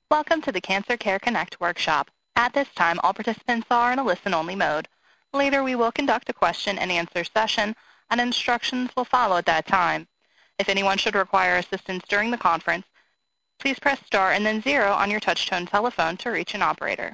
Welcome to the Cancer Care Connect workshop. At this time, all participants are in a listen-only mode. Later, we will conduct a question-and-answer session, and instructions will follow at that time. If anyone should require assistance during the conference, please press star and then 0 on your touch-tone telephone to reach an operator.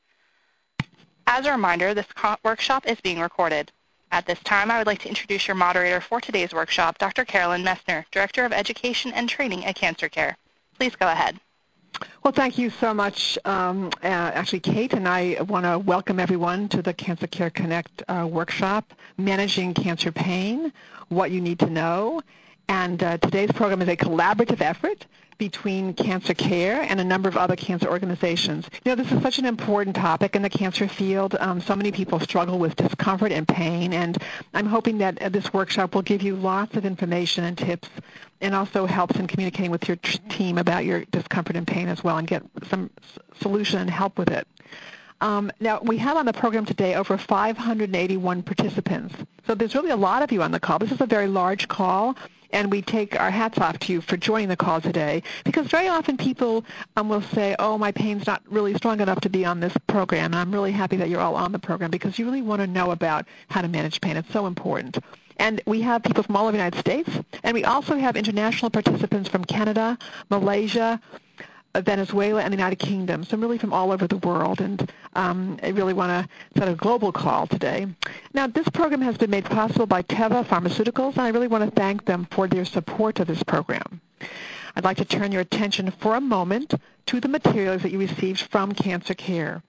As a reminder, this workshop is being recorded. At this time, I would like to introduce your moderator for today's workshop, Dr. Carolyn Messner, Director of Education and Training at Cancer Care. Please go ahead. Well, thank you so much, actually, Kate, and I want to welcome everyone to the Cancer Care Connect workshop, Managing Cancer Pain, What You Need to Know. And today's program is a collaborative effort between Cancer Care and a number of other cancer organizations. You know, this is such an important topic in the cancer field. So many people struggle with discomfort and pain, and I'm hoping that this workshop will give you lots of information and tips and also helps in communicating with your team about your discomfort and pain as well and get some solution and help with it. Now, we have on the program today over 581 participants. So there's really a lot of you on the call. This is a very large call, and we take our hats off to you for joining the call today, because very often people will say, oh, my pain's not really strong enough to be on this program, and I'm really happy that you're all on the program because you really want to know about how to manage pain. It's so important. And we have people from all over the United States, and we also have international participants from Canada, Malaysia, Venezuela, and the United Kingdom, so really from all over the world, and I really want to set a global call today. Now, this program has been made possible by Teva Pharmaceuticals, and I really want to thank them for their support of this program. I'd like to turn your attention for a moment to the materials that you received from Cancer Care.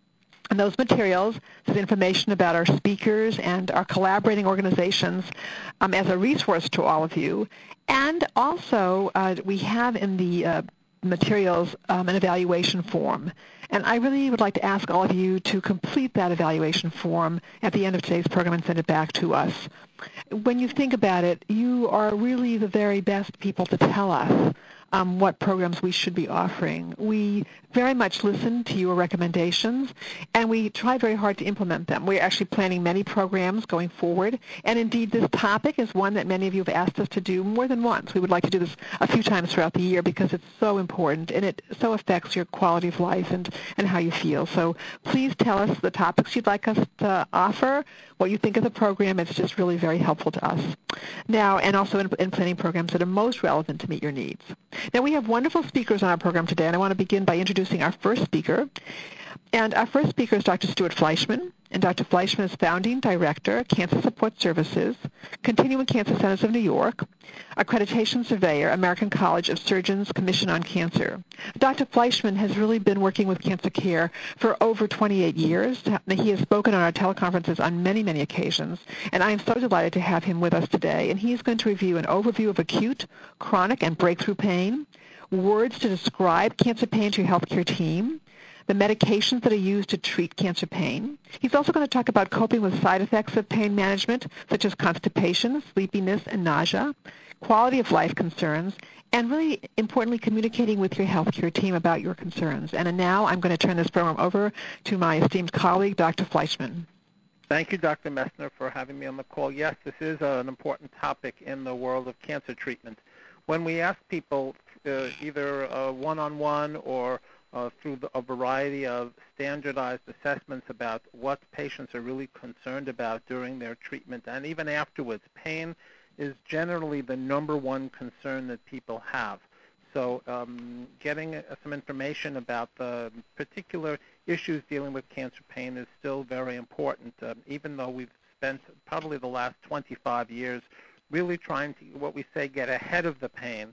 And those materials is information about our speakers and our collaborating organizations as a resource to all of you. And also, we have in the materials an evaluation form. And I really would like to ask all of you to complete that evaluation form at the end of today's program and send it back to us. When you think about it, you are really the very best people to tell us what programs we should be offering. We very much listen to your recommendations, and we try very hard to implement them. We're actually planning many programs going forward, and indeed this topic is one that many of you have asked us to do more than once. We would like to do this a few times throughout the year because it's so important, and it so affects your quality of life and how you feel. So please tell us the topics you'd like us to offer, what you think of the program. It's just really very helpful to us. Now, and also in planning programs that are most relevant to meet your needs. Now, we have wonderful speakers on our program today, and I want to begin by introducing our first speaker. And our first speaker is Dr. Stuart Fleischman, and Dr. Fleischman is Founding Director, Cancer Support Services, Continuum Cancer Centers of New York, Accreditation Surveyor, American College of Surgeons Commission on Cancer. Dr. Fleischman has really been working with Cancer Care for over 28 years. He has spoken on our teleconferences on many, many occasions, and I am so delighted to have him with us today. And he is going to review an overview of acute, chronic, and breakthrough pain, words to describe cancer pain to your healthcare team, the medications that are used to treat cancer pain. He's also going to talk about coping with side effects of pain management, such as constipation, sleepiness, and nausea, quality of life concerns, and really importantly, communicating with your healthcare team about your concerns. And now I'm going to turn this program over to my esteemed colleague, Dr. Fleischman. Thank you, Dr. Messner, for having me on the call. Yes, this is an important topic in the world of cancer treatment. When we ask people either one-on-one or through a variety of standardized assessments about what patients are really concerned about during their treatment and even afterwards, pain is generally the number one concern that people have. So getting some information about the particular issues dealing with cancer pain is still very important, even though we've spent probably the last 25 years really trying to, what we say, get ahead of the pain.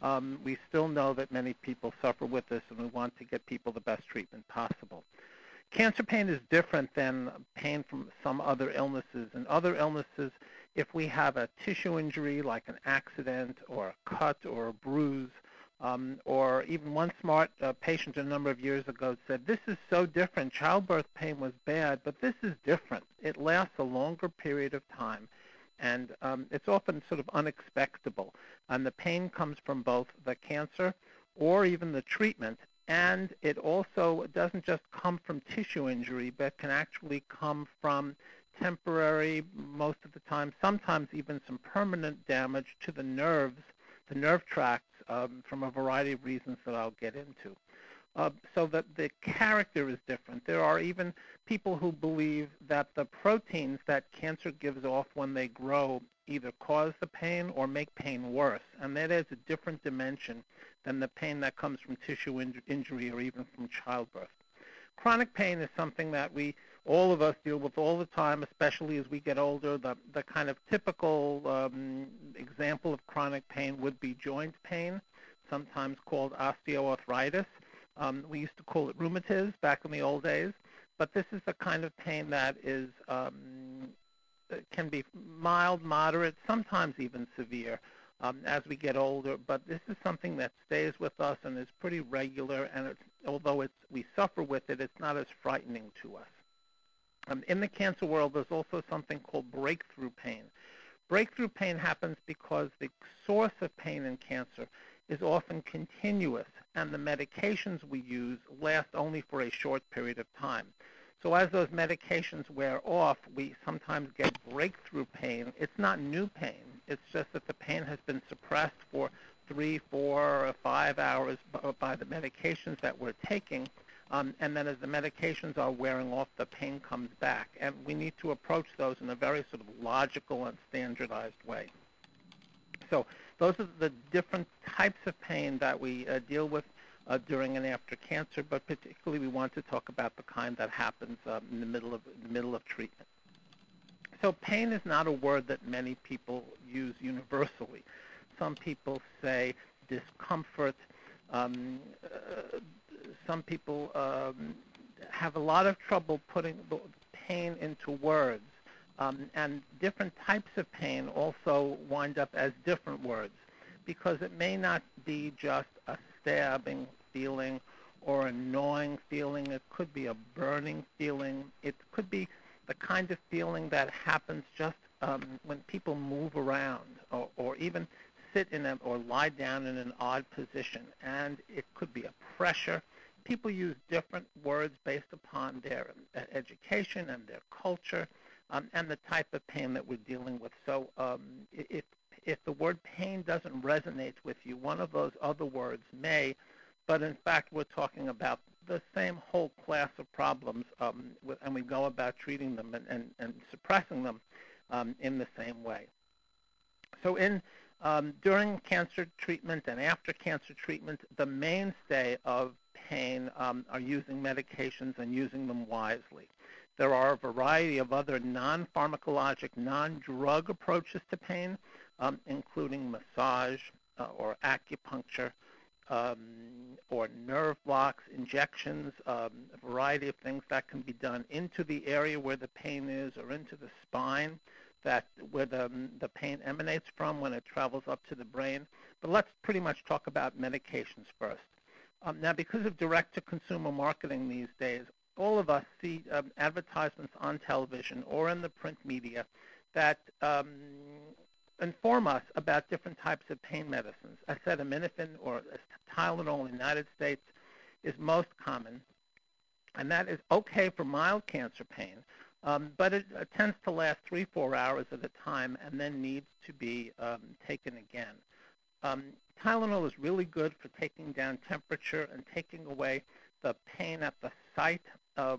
We still know that many people suffer with this, and we want to get people the best treatment possible. Cancer pain is different than pain from some other illnesses. In other illnesses, if we have a tissue injury like an accident or a cut or a bruise, or even one smart patient a number of years ago said, this is so different. Childbirth pain was bad, but this is different. It lasts a longer period of time, and it's often sort of unexpectable. And the pain comes from both the cancer or even the treatment, and it also doesn't just come from tissue injury, but can actually come from temporary, most of the time, sometimes even some permanent damage to the nerves, the nerve tracts, from a variety of reasons that I'll get into. so that the character is different. There are even people who believe that the proteins that cancer gives off when they grow either cause the pain or make pain worse, and that is a different dimension than the pain that comes from tissue injury or even from childbirth. Chronic pain is something that all of us deal with all the time, especially as we get older. The kind of typical example of chronic pain would be joint pain, sometimes called osteoarthritis. We used to call it rheumatiz back in the old days, but this is the kind of pain that is can be mild, moderate, sometimes even severe as we get older. But this is something that stays with us and is pretty regular, and although we suffer with it, it's not as frightening to us. In the cancer world, there's also something called breakthrough pain. Breakthrough pain happens because the source of pain in cancer is often continuous, and the medications we use last only for a short period of time. So as those medications wear off, we sometimes get breakthrough pain. It's not new pain. It's just that the pain has been suppressed for 3, 4, or 5 hours by the medications that we're taking. And then as the medications are wearing off, the pain comes back. And we need to approach those in a very sort of logical and standardized way. So those are the different types of pain that we deal with during and after cancer, but particularly we want to talk about the kind that happens in the middle of treatment. So pain is not a word that many people use universally. Some people say discomfort. Some people have a lot of trouble putting the pain into words. And different types of pain also wind up as different words, because it may not be just a stabbing feeling or a gnawing feeling. It could be a burning feeling. It could be the kind of feeling that happens just when people move around or even sit or lie down in an odd position. And it could be a pressure. People use different words based upon their education and their culture and the type of pain that we're dealing with. So if the word pain doesn't resonate with you, one of those other words may, but in fact we're talking about the same whole class of problems, and we go about treating them and suppressing them in the same way. So during cancer treatment and after cancer treatment, the mainstay of pain are using medications and using them wisely. There are a variety of other non-pharmacologic, non-drug approaches to pain, including massage or acupuncture or nerve blocks, injections, a variety of things that can be done into the area where the pain is or into the spine where the pain emanates from when it travels up to the brain. But let's pretty much talk about medications first. Now, because of direct-to-consumer marketing these days, all of us see advertisements on television or in the print media that inform us about different types of pain medicines. Acetaminophen or Tylenol in the United States is most common, and that is okay for mild cancer pain, but it tends to last 3-4 hours at a time and then needs to be taken again. Tylenol is really good for taking down temperature and taking away the pain at the site of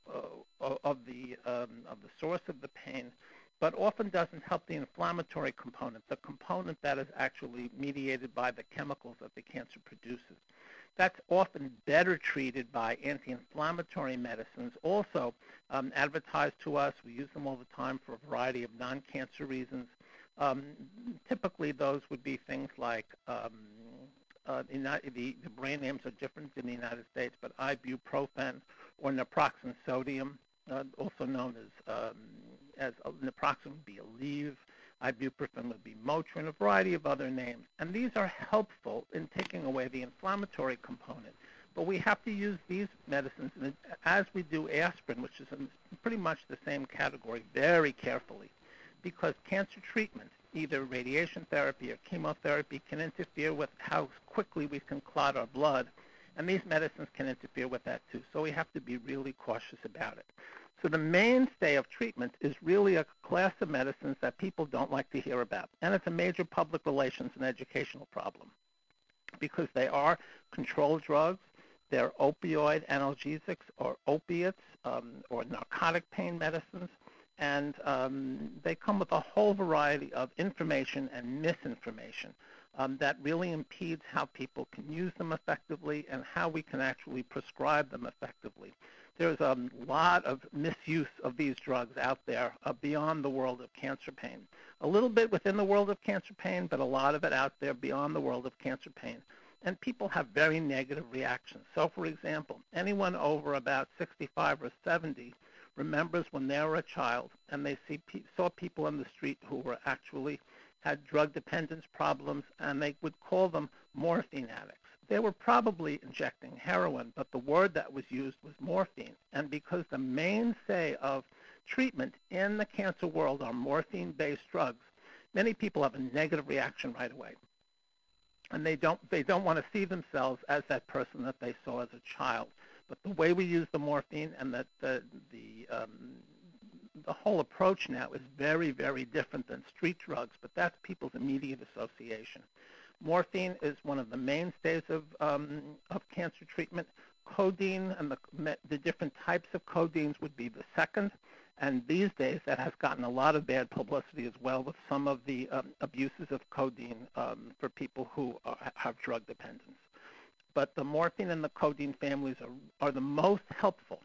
the source of the pain, but often doesn't help the inflammatory component, the component that is actually mediated by the chemicals that the cancer produces. That's often better treated by anti-inflammatory medicines, also advertised to us. We use them all the time for a variety of non-cancer reasons. Typically, those would be things like the brand names are different in the United States, but ibuprofen or naproxen sodium, also known as naproxen would be Aleve, ibuprofen would be Motrin, a variety of other names. And these are helpful in taking away the inflammatory component. But we have to use these medicines, as we do aspirin, which is in pretty much the same category, very carefully, because cancer treatment, either radiation therapy or chemotherapy, can interfere with how quickly we can clot our blood, and these medicines can interfere with that too. So we have to be really cautious about it. So the mainstay of treatment is really a class of medicines that people don't like to hear about, and it's a major public relations and educational problem because they are controlled drugs. They're opioid analgesics or opiates or narcotic pain medicines, and they come with a whole variety of information and misinformation that really impedes how people can use them effectively and how we can actually prescribe them effectively. There's a lot of misuse of these drugs out there beyond the world of cancer pain. A little bit within the world of cancer pain, but a lot of it out there beyond the world of cancer pain. And people have very negative reactions. So, for example, anyone over about 65 or 70 remembers when they were a child and they saw people on the street who were actually had drug dependence problems, and they would call them morphine addicts. They were probably injecting heroin, but the word that was used was morphine. And because the mainstay of treatment in the cancer world are morphine-based drugs, many people have a negative reaction right away. And they don't want to see themselves as that person that they saw as a child. But the way we use the morphine and the whole approach now is very, very different than street drugs, but that's people's immediate association. Morphine is one of the mainstays of cancer treatment. Codeine and the different types of codeines would be the second. And these days, that has gotten a lot of bad publicity as well with some of the abuses of codeine for people who have drug dependence. But the morphine and the codeine families are the most helpful.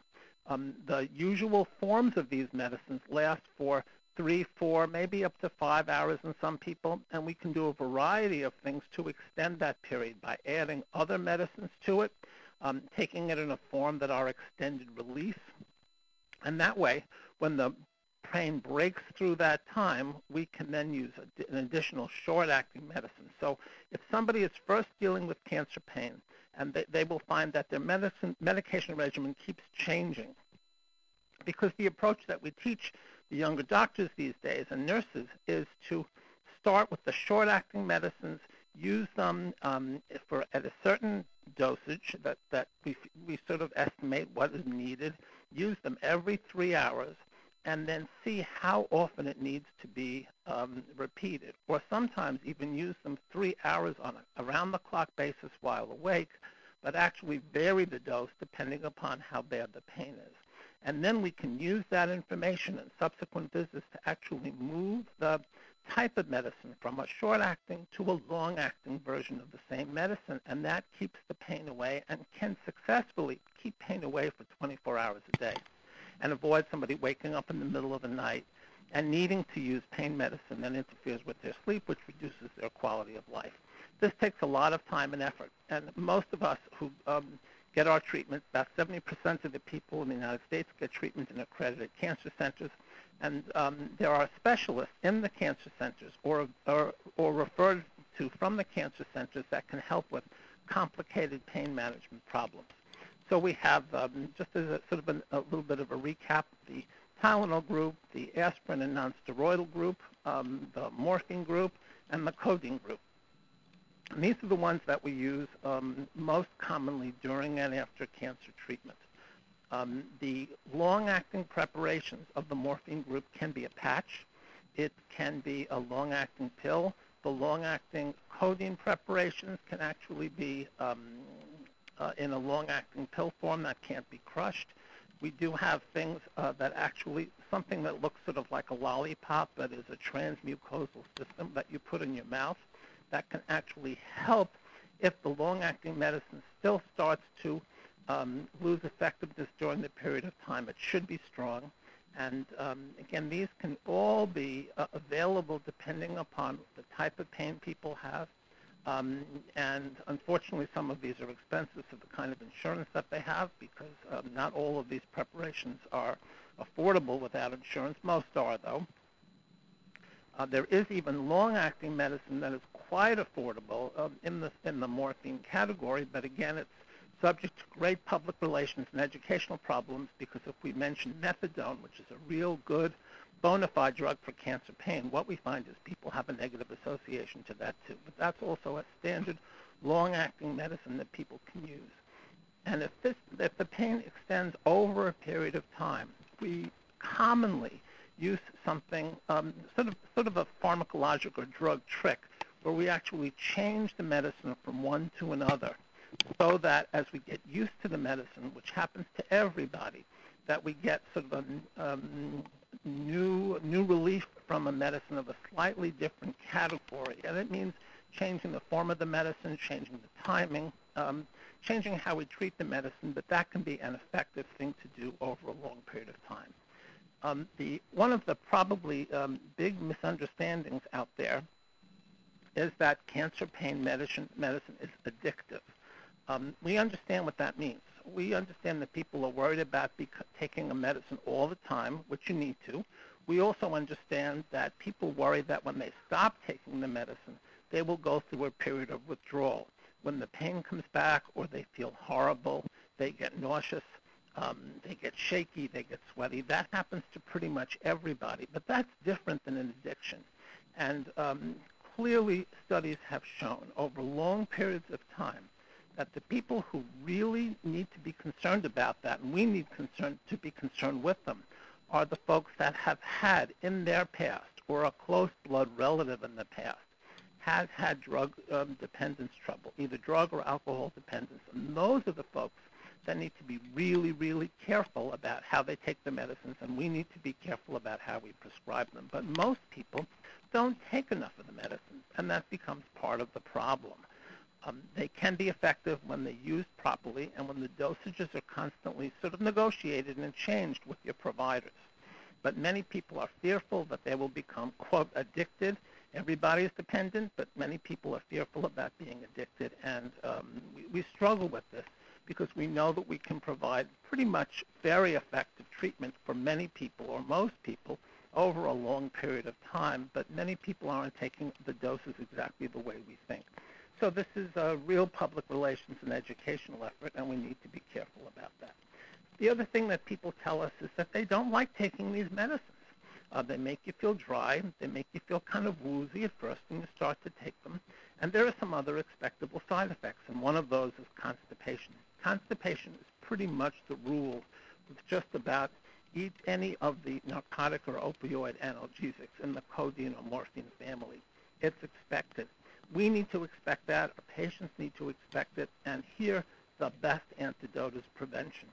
The usual forms of these medicines last for 3, 4, maybe up to 5 hours in some people, and we can do a variety of things to extend that period by adding other medicines to it, taking it in a form that are extended release. And that way, when the pain breaks through that time, we can then use an additional short-acting medicine. So if somebody is first dealing with cancer pain, and they will find that their medication regimen keeps changing, because the approach that we teach the younger doctors these days and nurses is to start with the short-acting medicines, use them at a certain dosage that we sort of estimate what is needed, use them every 3 hours, and then see how often it needs to be repeated, or sometimes even use them 3 hours on an around-the-clock basis while awake, but actually vary the dose depending upon how bad the pain is. And then we can use that information in subsequent visits to actually move the type of medicine from a short-acting to a long-acting version of the same medicine, and that keeps the pain away and can successfully keep pain away for 24 hours a day and avoid somebody waking up in the middle of the night and needing to use pain medicine that interferes with their sleep, which reduces their quality of life. This takes a lot of time and effort, and most of us who get our treatment, about 70% of the people in the United States get treatment in accredited cancer centers, and there are specialists in the cancer centers or referred to from the cancer centers that can help with complicated pain management problems. So we have, just as a sort of a little bit of a recap, the Tylenol group, the aspirin and nonsteroidal group, the morphine group, and the codeine group. And these are the ones that we use most commonly during and after cancer treatment. The long-acting preparations of the morphine group can be a patch. It can be a long-acting pill. The long-acting codeine preparations can actually be in a long-acting pill form that can't be crushed. We do have things that actually, something that looks sort of like a lollipop that is a transmucosal system that you put in your mouth that can actually help if the long-acting medicine still starts to lose effectiveness during the period of time. It should be strong. And again, these can all be available depending upon the type of pain people have. And unfortunately, some of these are expensive for the kind of insurance that they have, because not all of these preparations are affordable without insurance. Most are, though. There is even long-acting medicine that is quite affordable in the morphine category, but again, it's subject to great public relations and educational problems, because if we mention methadone, which is a real good bona fide drug for cancer pain, what we find is people have a negative association to that too. But that's also a standard long-acting medicine that people can use. And if the pain extends over a period of time, we commonly use something, sort of a pharmacologic or drug trick, where we actually change the medicine from one to another so that as we get used to the medicine, which happens to everybody, that we get sort of a new relief from a medicine of a slightly different category. And it means changing the form of the medicine, changing the timing, changing how we treat the medicine, but that can be an effective thing to do over a long period of time. One of the probably big misunderstandings out there is that cancer pain medicine is addictive. We understand what that means. We understand that people are worried about taking a medicine all the time, which you need to. We also understand that people worry that when they stop taking the medicine, they will go through a period of withdrawal. When the pain comes back or they feel horrible, they get nauseous, they get shaky, they get sweaty. That happens to pretty much everybody, but that's different than an addiction. And clearly studies have shown over long periods of time that the people who really need to be concerned about that, and we need to be concerned with them, are the folks that have had in their past or a close blood relative in the past has had drug dependence trouble, either drug or alcohol dependence. And those are the folks that need to be really, really careful about how they take the medicines, and we need to be careful about how we prescribe them. But most people don't take enough of the medicines, and that becomes part of the problem. They can be effective when they're used properly and when the dosages are constantly sort of negotiated and changed with your providers. But many people are fearful that they will become, quote, addicted. Everybody is dependent, but many people are fearful about being addicted, and we struggle with this because we know that we can provide pretty much very effective treatment for many people or most people over a long period of time, but many people aren't taking the doses exactly the way we think. So this is a real public relations and educational effort, and we need to be careful about that. The other thing that people tell us is that they don't like taking these medicines. They make you feel dry. They make you feel kind of woozy at first when you start to take them. And there are some other expectable side effects, and one of those is constipation. Constipation is pretty much the rule with just about any of the narcotic or opioid analgesics in the codeine or morphine family. It's expected. We need to expect that. Our patients need to expect it. And here, the best antidote is prevention.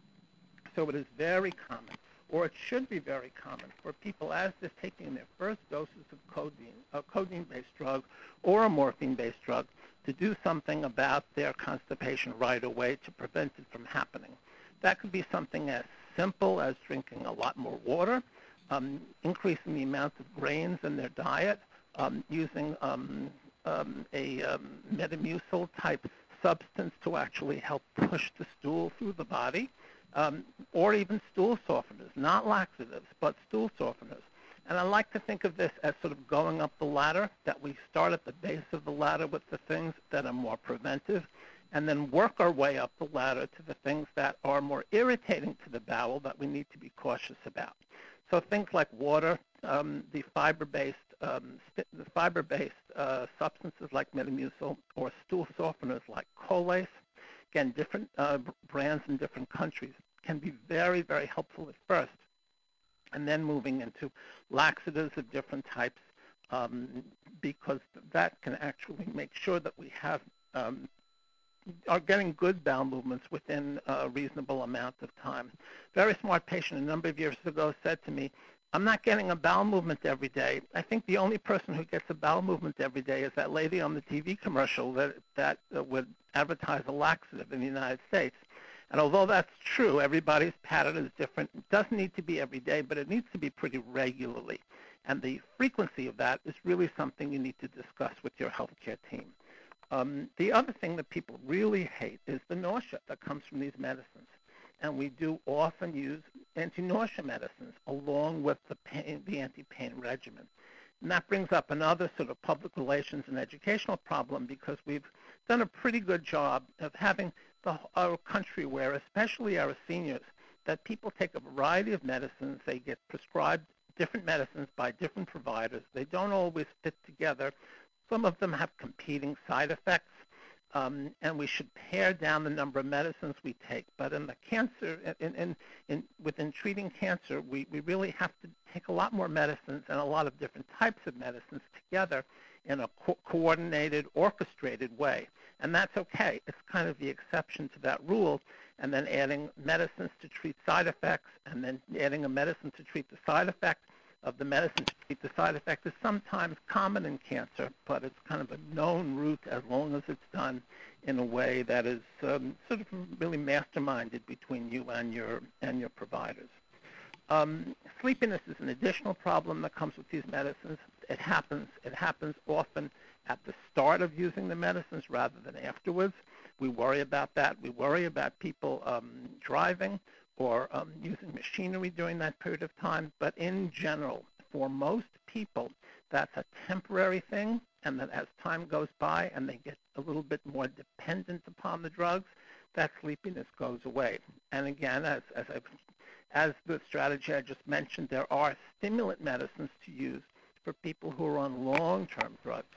So it is very common, or it should be very common, for people as they're taking their first doses of codeine, a codeine-based drug or a morphine-based drug, to do something about their constipation right away to prevent it from happening. That could be something as simple as drinking a lot more water, increasing the amount of grains in their diet, using a Metamucil-type substance to actually help push the stool through the body, or even stool softeners, not laxatives, but stool softeners. And I like to think of this as sort of going up the ladder, that we start at the base of the ladder with the things that are more preventive, and then work our way up the ladder to the things that are more irritating to the bowel that we need to be cautious about. So things like water, the fiber-based substances like Metamucil, or stool softeners like Colace. Again, different brands in different countries can be very, very helpful at first. And then moving into laxatives of different types, because that can actually make sure that we have are getting good bowel movements within a reasonable amount of time. Very smart patient a number of years ago said to me, I'm not getting a bowel movement every day. I think the only person who gets a bowel movement every day is that lady on the TV commercial that would advertise a laxative in the United States. And although that's true, everybody's pattern is different. It doesn't need to be every day, but it needs to be pretty regularly. And the frequency of that is really something you need to discuss with your healthcare team. The other thing that people really hate is the nausea that comes from these medicines. And we do often use anti-nausea medicines along with the anti-pain regimen. And that brings up another sort of public relations and educational problem, because we've done a pretty good job of having our country where, especially our seniors, that people take a variety of medicines. They get prescribed different medicines by different providers. They don't always fit together. Some of them have competing side effects, and we should pare down the number of medicines we take. But in the cancer, within treating cancer, we really have to take a lot more medicines and a lot of different types of medicines together in a coordinated, orchestrated way. And that's okay. It's kind of the exception to that rule. And then adding medicines to treat side effects, and then adding a medicine to treat the side effect of the medicine to treat the side effect is sometimes common in cancer, but it's kind of a known route as long as it's done in a way that is sort of really masterminded between you and your providers. Sleepiness is an additional problem that comes with these medicines. It happens often at the start of using the medicines rather than afterwards. We worry about that. We worry about people driving or using machinery during that period of time. But in general, for most people, that's a temporary thing, and that as time goes by and they get a little bit more dependent upon the drugs, that sleepiness goes away. And again, as the strategy I just mentioned, there are stimulant medicines to use for people who are on long-term drugs.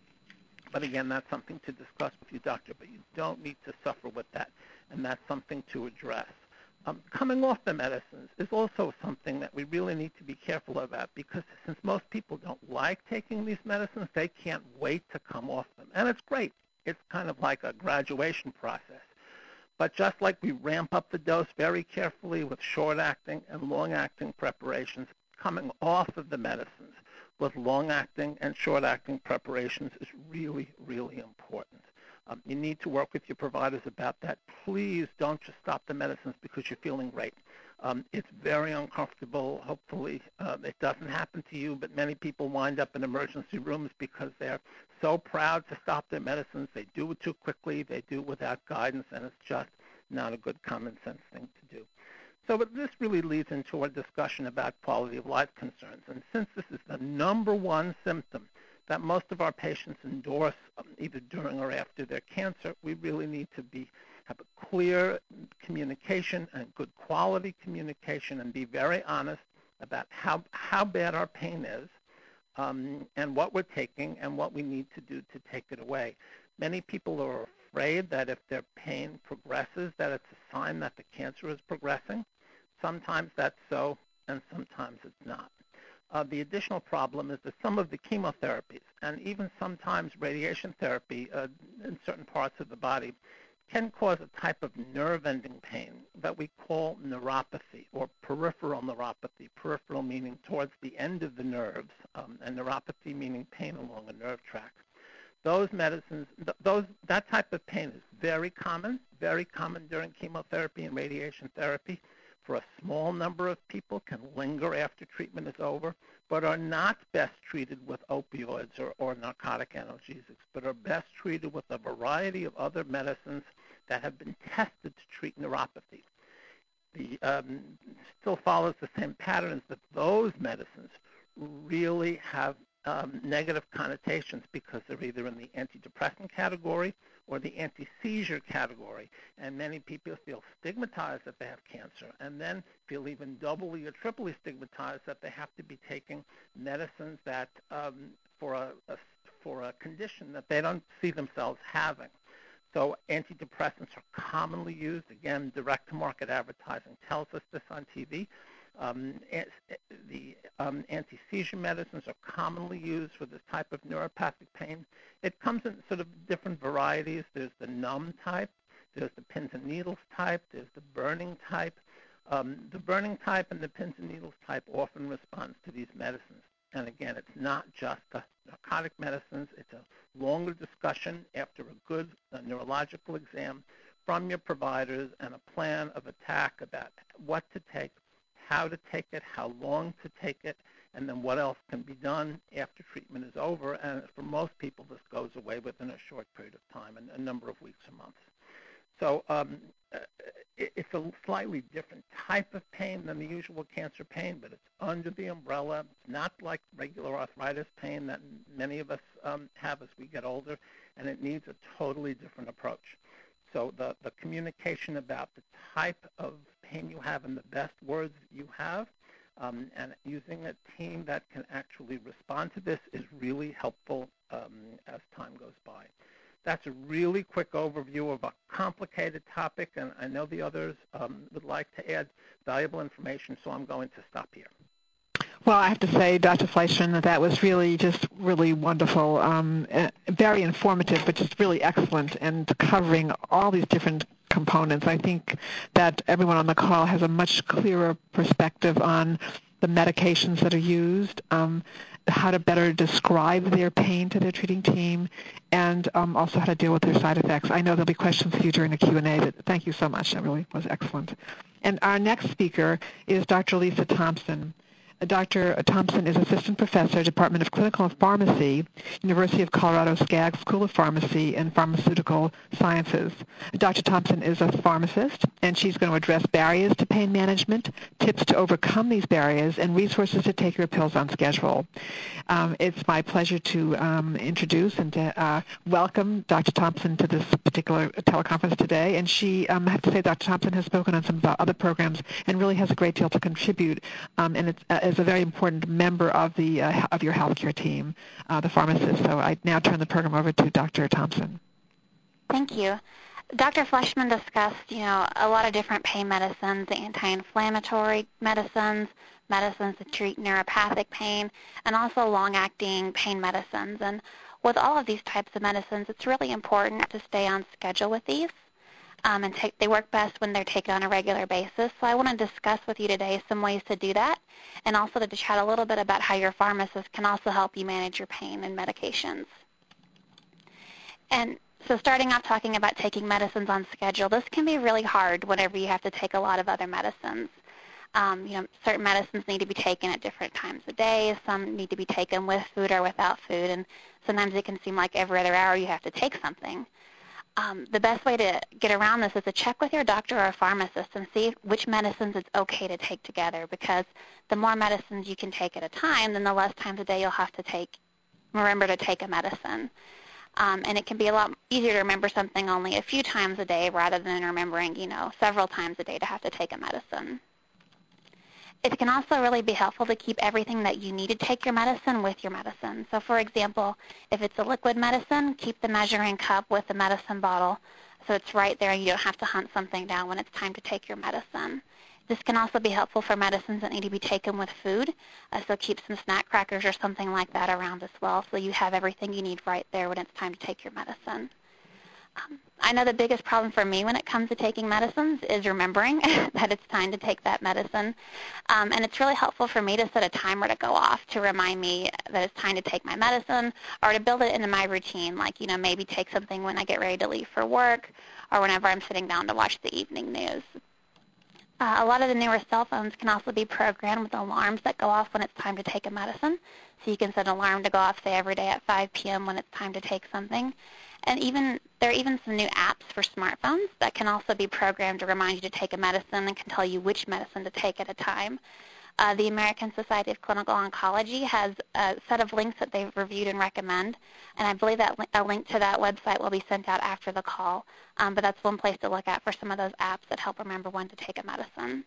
But again, that's something to discuss with your doctor, but you don't need to suffer with that, and that's something to address. Coming off the medicines is also something that we really need to be careful about, because since most people don't like taking these medicines, they can't wait to come off them. And it's great. It's kind of like a graduation process. But just like we ramp up the dose very carefully with short-acting and long-acting preparations, coming off of the medicines with long-acting and short-acting preparations is really, really important. You need to work with your providers about that. Please don't just stop the medicines because you're feeling great. It's very uncomfortable. Hopefully it doesn't happen to you, but many people wind up in emergency rooms because they're so proud to stop their medicines. They do it too quickly. They do it without guidance, and it's just not a good common sense thing to do. So but this really leads into a discussion about quality of life concerns. And since this is the number one symptom that most of our patients endorse either during or after their cancer, we really need to have a clear communication and good quality communication and be very honest about how bad our pain is and what we're taking and what we need to do to take it away. Many people are afraid that if their pain progresses, that it's a sign that the cancer is progressing. Sometimes that's so, and sometimes it's not. The additional problem is that some of the chemotherapies and even sometimes radiation therapy in certain parts of the body can cause a type of nerve-ending pain that we call neuropathy or peripheral neuropathy, peripheral meaning towards the end of the nerves, and neuropathy meaning pain along a nerve tract. Those medicines, that type of pain is very common during chemotherapy and radiation therapy. For a small number of people, can linger after treatment is over, but are not best treated with opioids or narcotic analgesics, but are best treated with a variety of other medicines that have been tested to treat neuropathy. Still follows the same patterns that those medicines really have negative connotations because they're either in the antidepressant category or the anti-seizure category. And many people feel stigmatized that they have cancer and then feel even doubly or triply stigmatized that they have to be taking medicines that for a condition that they don't see themselves having. So antidepressants are commonly used. Again, direct-to-market advertising tells us this on TV. The anti-seizure medicines are commonly used for this type of neuropathic pain. It comes in sort of different varieties. There's the numb type, there's the pins and needles type, there's the burning type. The burning type and the pins and needles type often responds to these medicines. And again, it's not just the narcotic medicines. It's a longer discussion after a good neurological exam from your providers and a plan of attack about what to take, how to take it, how long to take it, and then what else can be done after treatment is over. And for most people, this goes away within a short period of time, a number of weeks or months. So it's a slightly different type of pain than the usual cancer pain, but it's under the umbrella. It's not like regular arthritis pain that many of us have as we get older, and it needs a totally different approach. So the communication about the type of pain you have and the best words you have, and using a team that can actually respond to this is really helpful as time goes by. That's a really quick overview of a complicated topic, and I know the others would like to add valuable information, so I'm going to stop here. Well, I have to say, Dr. Fleischman, that was really wonderful, very informative, but just really excellent, and covering all these different components. I think that everyone on the call has a much clearer perspective on the medications that are used, how to better describe their pain to their treating team, and also how to deal with their side effects. I know there'll be questions for you during the Q&A, but thank you so much. That really was excellent. And our next speaker is Dr. Lisa Thompson. Dr. Thompson is Assistant Professor, Department of Clinical Pharmacy, University of Colorado Skaggs School of Pharmacy and Pharmaceutical Sciences. Dr. Thompson is a pharmacist, and she's going to address barriers to pain management, tips to overcome these barriers, and resources to take your pills on schedule. It's my pleasure to introduce and to welcome Dr. Thompson to this particular teleconference today. And she, I have to say, Dr. Thompson has spoken on some other programs and really has a great deal to contribute. And it's is a very important member of the of your healthcare team, the pharmacist. So I now turn the program over to Dr. Thompson. Thank you. Dr. Fleischman discussed, a lot of different pain medicines, anti-inflammatory medicines, medicines to treat neuropathic pain, and also long-acting pain medicines. And with all of these types of medicines, it's really important to stay on schedule with these. And they work best when they're taken on a regular basis. So I want to discuss with you today some ways to do that, and also to chat a little bit about how your pharmacist can also help you manage your pain and medications. And so starting off talking about taking medicines on schedule, this can be really hard whenever you have to take a lot of other medicines. Certain medicines need to be taken at different times of day. Some need to be taken with food or without food, and sometimes it can seem like every other hour you have to take something. The best way to get around this is to check with your doctor or pharmacist and see which medicines it's okay to take together, because the more medicines you can take at a time, then the less times a day you'll have to remember to take a medicine. And it can be a lot easier to remember something only a few times a day rather than remembering, several times a day to have to take a medicine. It can also really be helpful to keep everything that you need to take your medicine with your medicine. So for example, if it's a liquid medicine, keep the measuring cup with the medicine bottle so it's right there and you don't have to hunt something down when it's time to take your medicine. This can also be helpful for medicines that need to be taken with food, so keep some snack crackers or something like that around as well so you have everything you need right there when it's time to take your medicine. I know the biggest problem for me when it comes to taking medicines is remembering that it's time to take that medicine. And it's really helpful for me to set a timer to go off to remind me that it's time to take my medicine, or to build it into my routine, like, maybe take something when I get ready to leave for work or whenever I'm sitting down to watch the evening news. A lot of the newer cell phones can also be programmed with alarms that go off when it's time to take a medicine. So you can set an alarm to go off, say, every day at 5 p.m. when it's time to take something. And there are even some new apps for smartphones that can also be programmed to remind you to take a medicine and can tell you which medicine to take at a time. The American Society of Clinical Oncology has a set of links that they've reviewed and recommend, and I believe that a link to that website will be sent out after the call. But that's one place to look at for some of those apps that help remember when to take a medicine.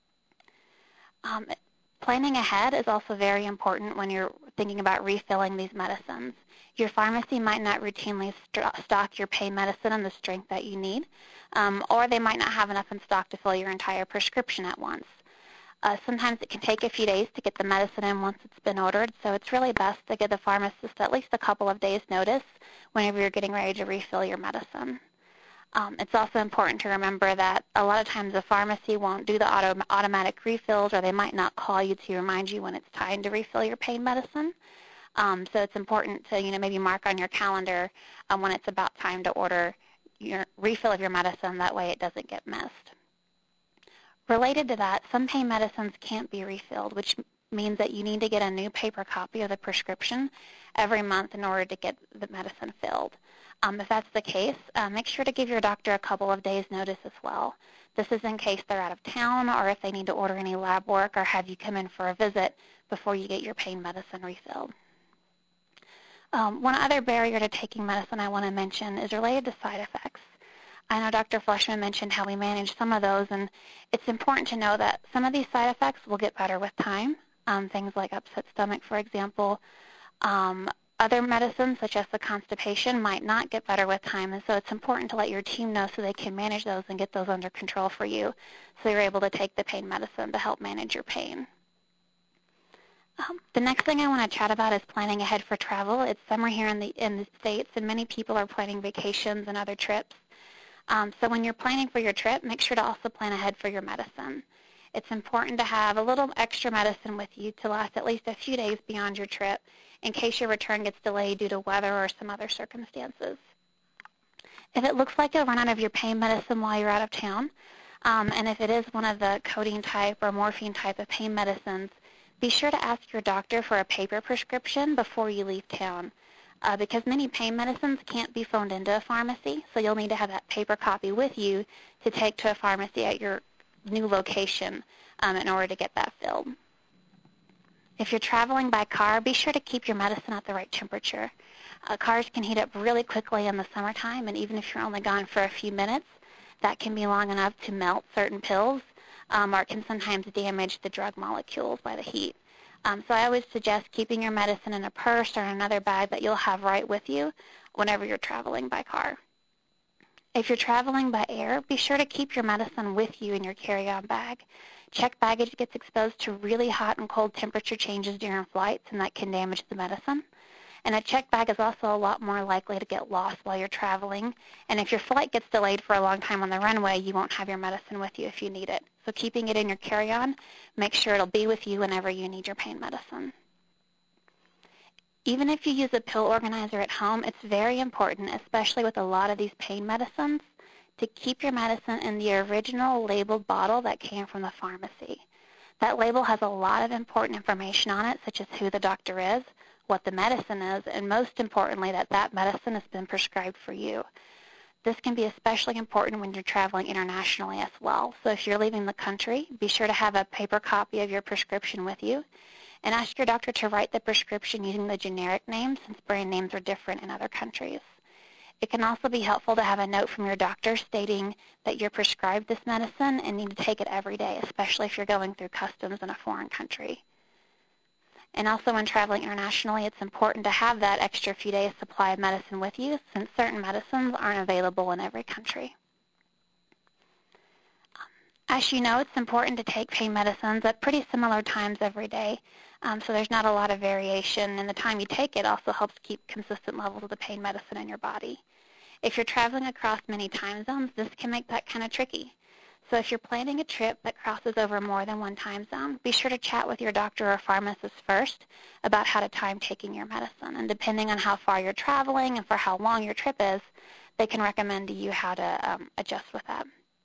Planning ahead is also very important when you're thinking about refilling these medicines. Your pharmacy might not routinely stock your pain medicine in the strength that you need, or they might not have enough in stock to fill your entire prescription at once. Sometimes it can take a few days to get the medicine in once it's been ordered, so it's really best to give the pharmacist at least a couple of days' notice whenever you're getting ready to refill your medicine. It's also important to remember that a lot of times the pharmacy won't do the automatic refills, or they might not call you to remind you when it's time to refill your pain medicine. So it's important to maybe mark on your calendar when it's about time to order your refill of your medicine. That way it doesn't get missed. Related to that, some pain medicines can't be refilled, which means that you need to get a new paper copy of the prescription every month in order to get the medicine filled. If that's the case, make sure to give your doctor a couple of days' notice as well. This is in case they're out of town, or if they need to order any lab work or have you come in for a visit before you get your pain medicine refilled. One other barrier to taking medicine I want to mention is related to side effects. I know Dr. Fleischman mentioned how we manage some of those, and it's important to know that some of these side effects will get better with time, things like upset stomach, for example. Other medicines, such as the constipation, might not get better with time, and so it's important to let your team know so they can manage those and get those under control for you so you're able to take the pain medicine to help manage your pain. The next thing I want to chat about is planning ahead for travel. It's summer here in the States, and many people are planning vacations and other trips. So when you're planning for your trip, make sure to also plan ahead for your medicine. It's important to have a little extra medicine with you to last at least a few days beyond your trip in case your return gets delayed due to weather or some other circumstances. If it looks like you'll run out of your pain medicine while you're out of town, and if it is one of the codeine type or morphine type of pain medicines, be sure to ask your doctor for a paper prescription before you leave town, because many pain medicines can't be phoned into a pharmacy, so you'll need to have that paper copy with you to take to a pharmacy at your new location in order to get that filled. If you're traveling by car, be sure to keep your medicine at the right temperature. Cars can heat up really quickly in the summertime, and even if you're only gone for a few minutes, that can be long enough to melt certain pills, or it can sometimes damage the drug molecules by the heat. So I always suggest keeping your medicine in a purse or another bag that you'll have right with you whenever you're traveling by car. If you're traveling by air, be sure to keep your medicine with you in your carry-on bag. Check baggage gets exposed to really hot and cold temperature changes during flights, and that can damage the medicine. And a checked bag is also a lot more likely to get lost while you're traveling. And if your flight gets delayed for a long time on the runway, you won't have your medicine with you if you need it. So keeping it in your carry-on, make sure it'll be with you whenever you need your pain medicine. Even if you use a pill organizer at home, it's very important, especially with a lot of these pain medicines, to keep your medicine in the original labeled bottle that came from the pharmacy. That label has a lot of important information on it, such as who the doctor is, what the medicine is, and most importantly, that that medicine has been prescribed for you. This can be especially important when you're traveling internationally as well. So if you're leaving the country, be sure to have a paper copy of your prescription with you, and ask your doctor to write the prescription using the generic name, since brand names are different in other countries. It can also be helpful to have a note from your doctor stating that you're prescribed this medicine and need to take it every day, especially if you're going through customs in a foreign country. And also when traveling internationally, it's important to have that extra few days supply of medicine with you, since certain medicines aren't available in every country. As you know, it's important to take pain medicines at pretty similar times every day, so there's not a lot of variation, and the time you take it also helps keep consistent levels of the pain medicine in your body. If you're traveling across many time zones, this can make that kind of tricky. So if you're planning a trip that crosses over more than one time zone, be sure to chat with your doctor or pharmacist first about how to time taking your medicine. And depending on how far you're traveling and for how long your trip is, they can recommend to you how to adjust with that.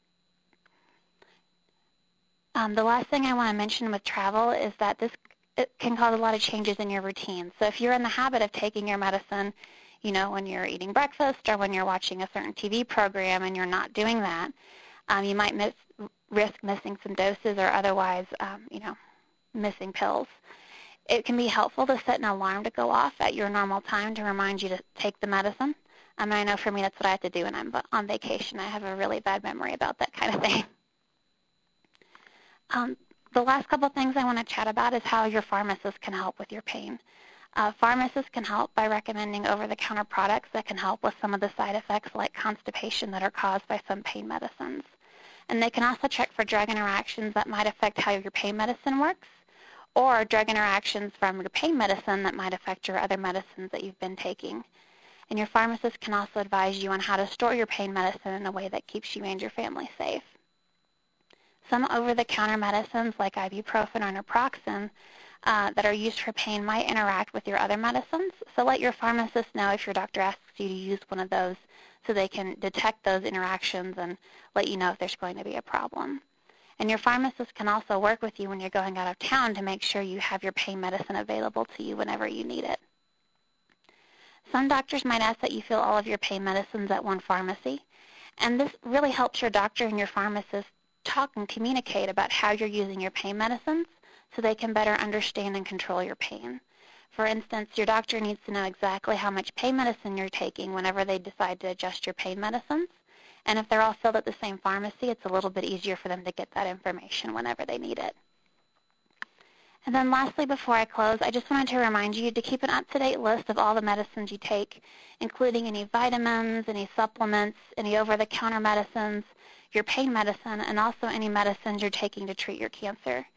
The last thing I want to mention with travel is that it can cause a lot of changes in your routine. So if you're in the habit of taking your medicine, when you're eating breakfast or when you're watching a certain TV program and you're not doing that, you might risk missing some doses or otherwise, missing pills. It can be helpful to set an alarm to go off at your normal time to remind you to take the medicine. I know for me that's what I have to do when I'm on vacation. I have a really bad memory about that kind of thing. The last couple things I want to chat about is how your pharmacist can help with your pain. Pharmacists can help by recommending over-the-counter products that can help with some of the side effects like constipation that are caused by some pain medicines. And they can also check for drug interactions that might affect how your pain medicine works, or drug interactions from your pain medicine that might affect your other medicines that you've been taking. And your pharmacist can also advise you on how to store your pain medicine in a way that keeps you and your family safe. Some over-the-counter medicines like ibuprofen or naproxen that are used for pain might interact with your other medicines, so let your pharmacist know if your doctor asks you to use one of those so they can detect those interactions and let you know if there's going to be a problem. And your pharmacist can also work with you when you're going out of town to make sure you have your pain medicine available to you whenever you need it. Some doctors might ask that you fill all of your pain medicines at one pharmacy, and this really helps your doctor and your pharmacist talk and communicate about how you're using your pain medicines so they can better understand and control your pain. For instance, your doctor needs to know exactly how much pain medicine you're taking whenever they decide to adjust your pain medicines. And if they're all filled at the same pharmacy, it's a little bit easier for them to get that information whenever they need it. And then lastly, before I close, I just wanted to remind you to keep an up-to-date list of all the medicines you take, including any vitamins, any supplements, any over-the-counter medicines, your pain medicine, and also any medicines you're taking to treat your cancer.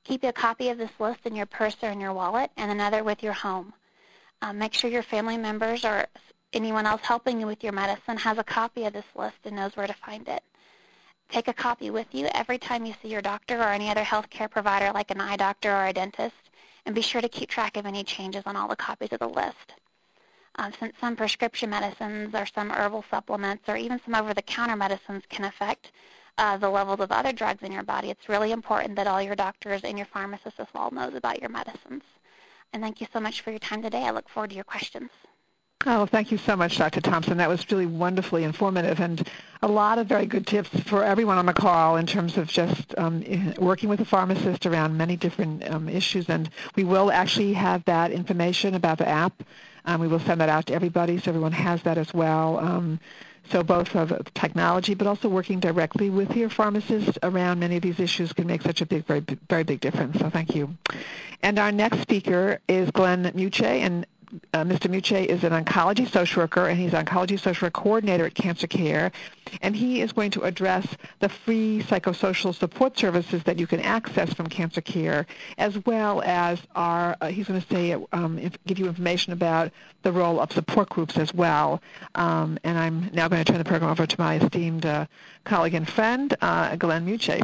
Keep a copy of this list in your purse or in your wallet and another with your home. Make sure your family members or anyone else helping you with your medicine has a copy of this list and knows where to find it. Take a copy with you every time you see your doctor or any other healthcare provider like an eye doctor or a dentist, and be sure to keep track of any changes on all the copies of the list. Since some prescription medicines or some herbal supplements or even some over-the-counter medicines can affect the levels of other drugs in your body, it's really important that all your doctors and your pharmacists as well knows about your medicines. And thank you so much for your time today. I look forward to your questions. Oh, thank you so much, Dr. Thompson. That was really wonderfully informative and a lot of very good tips for everyone on the call in terms of just working with a pharmacist around many different issues. And we will actually have that information about the app. We will send that out to everybody so everyone has that as well. So both of technology but also working directly with your pharmacist around many of these issues can make such a big, very big difference. So thank you. And our next speaker is Glenn Muche, and Mr. Muche is an oncology social worker, and he's an oncology social work coordinator at Cancer Care, and he is going to address the free psychosocial support services that you can access from Cancer Care, as well as he's going to say give you information about the role of support groups as well. And I'm now going to turn the program over to my esteemed colleague and friend, Glenn Muche.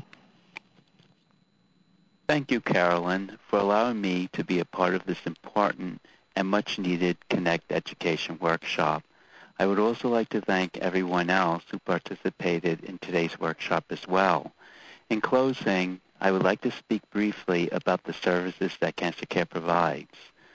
Thank you, Carolyn, for allowing me to be a part of this important and much-needed Connect Education workshop. I would also like to thank everyone else who participated in today's workshop as well. In closing, I would like to speak briefly about the services that Cancer Care provides.